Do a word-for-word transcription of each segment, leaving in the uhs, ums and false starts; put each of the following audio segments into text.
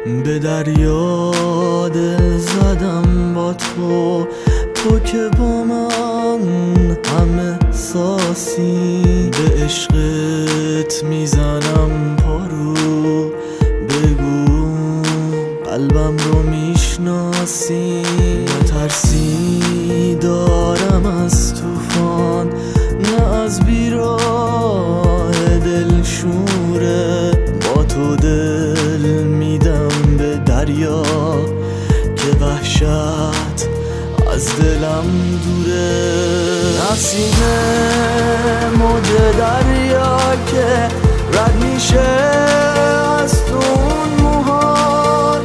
به دریا دل زدم با تو، تو که با من همه احساسی. به عشقت میزنم پارو، بگو قلبم رو میشناسی. نترسی دارم از طوفان، نه از بیراه دل شوره. با تو دل میدم به دریا که وحشت از دلم دوره. نسیم موج دریا که رد میشه از تو اون موها،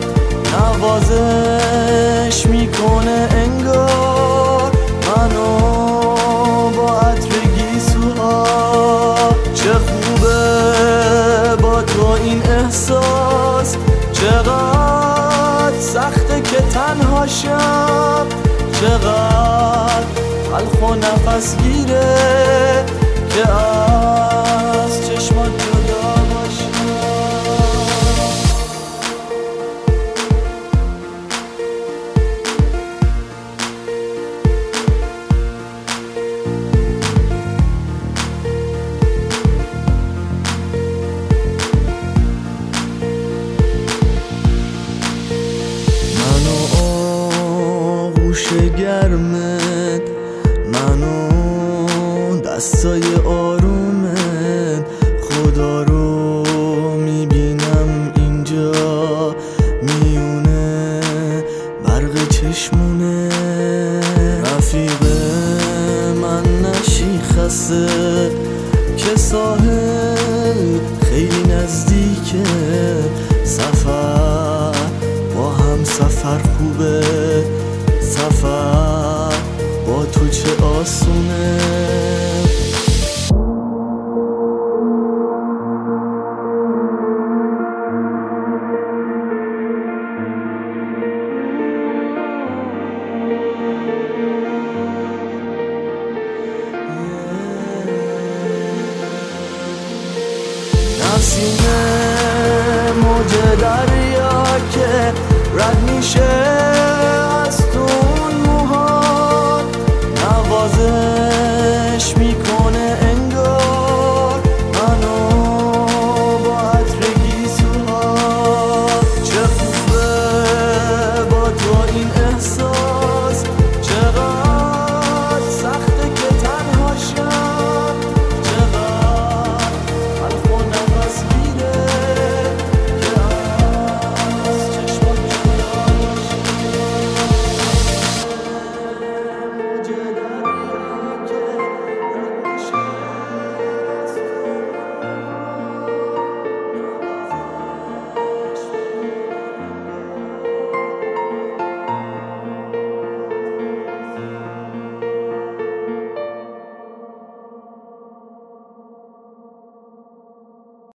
نوازش میکنه انگار منو با عطر گیسوها. چه خوبه با تو این احساس، چقدر سخته که تنها شم، چقدر تلخ و نفس گیره که از چشمات جدا باشم. منو آغوش گرمت، منو دستای آرومت، خدا رو میبینم اینجا میونه برق چشمونه. رفیق من نشی خسته که ساحل خیلی نزدیکه، سفر با هم سفر خوبه، سفر با تو چه آسونه. نسیم موج دریا که رد میشه